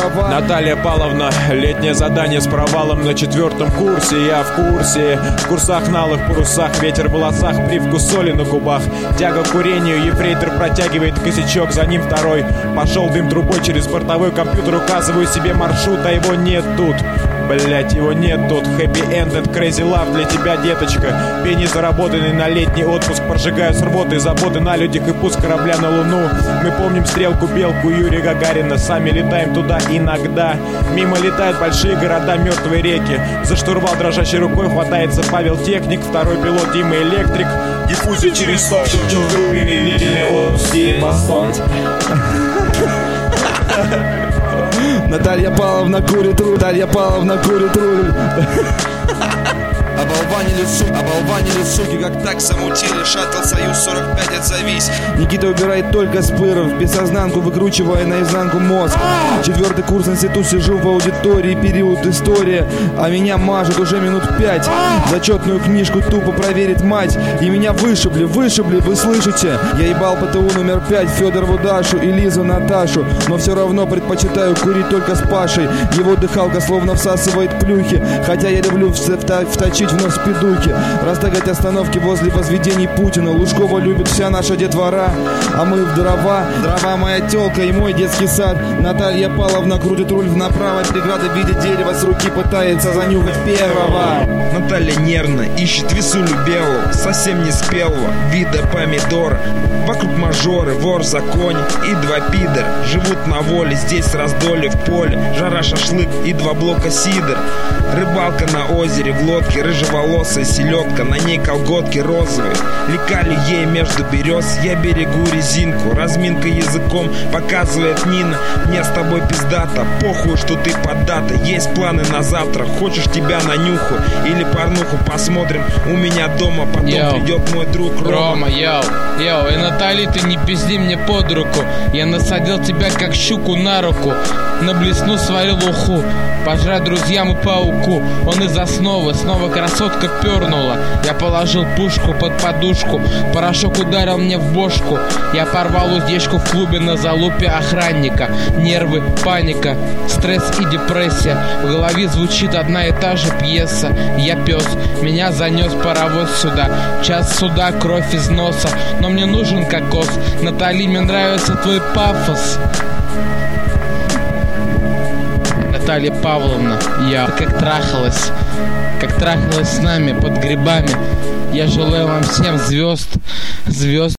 права. Наталья Павловна, летнее задание с провалом на 4-м курсе. Я в курсе, в курсах на алых парусах, ветер в волосах, привкус соли на губах, тяга к курению, ефрейтор протягивает косячок, за ним второй. Пошел дым трубой через бортовой компьютер, указываю себе маршрут, а его нет тут. Блять, его нет тут. Happy end and crazy love для тебя, деточка. Пени заработанный на летний отпуск, прожигаю с работы заботы на людях и пуск корабля на луну. Мы помним стрелку, белку Юрия Гагарина, сами летаем туда иногда. Мимо летают большие города, мертвые реки. За штурвал дрожащей рукой хватается Павел Техник, второй пилот Дима Электрик. Диффузия через стол, Наталья Павловна курит руль, Наталья Павловна курит руль. Оболванили суки, как так замутили. Шаттл Союз 45, отзовись. Никита убирает только спыров, бессознанку выкручивая наизнанку мозг. 4-й курс институт, сижу в аудитории, период история, а меня мажет уже минут 5. Зачетную книжку тупо проверит мать, и меня вышибли, вы слышите? Я ебал ПТУ номер 5, Федорову Дашу и Лизу Наташу, но все равно предпочитаю курить только с Пашей. Его дыхалка словно всасывает плюхи, хотя я люблю вточить в нос педуки, растягать остановки возле возведений Путина. Лужкова любит вся наша детвора, а мы в дрова. Дрова моя тёлка и мой детский сад. Наталья Павловна крутит руль направо, преграда в виде дерева с руки пытается занюхать первого. Наталья нервно ищет весулю белого, совсем не спелого вида помидора. Вокруг мажоры, вор в законе и 2 пидора. Живут на воле, здесь раздолье в поле. Жара, шашлык и 2 блока сидр. Рыбалка на озере, в лодке, рыжеволосая селедка, на ней колготки розовые. Лекали ей между берез, я берегу резинку. Разминка языком показывает Нина, мне с тобой пиздата, похуй, что ты поддата. Есть планы на завтра, хочешь тебя на нюху или порнуху посмотрим у меня дома. Потом придет мой друг Рома. Йоу, и Натали, ты не пизди мне под руку. Я насадил тебя как щуку на руку, на блесну сварил уху, пожрать друзьям и пауку. Он из основы, снова красотка пернула. Я положил пушку под подушку, порошок ударил мне в бошку. Я порвал уздечку в клубе на залупе охранника. Нервы, паника, стресс и депрессия. В голове звучит одна и та же пьеса. Я пес, меня занес паровоз сюда. Час суда, кровь из носа, но мне нужен кокос. Натали, мне нравится твой пафос. Наталья Павловна, я как трахалась с нами под грибами. Я желаю вам всем звезд.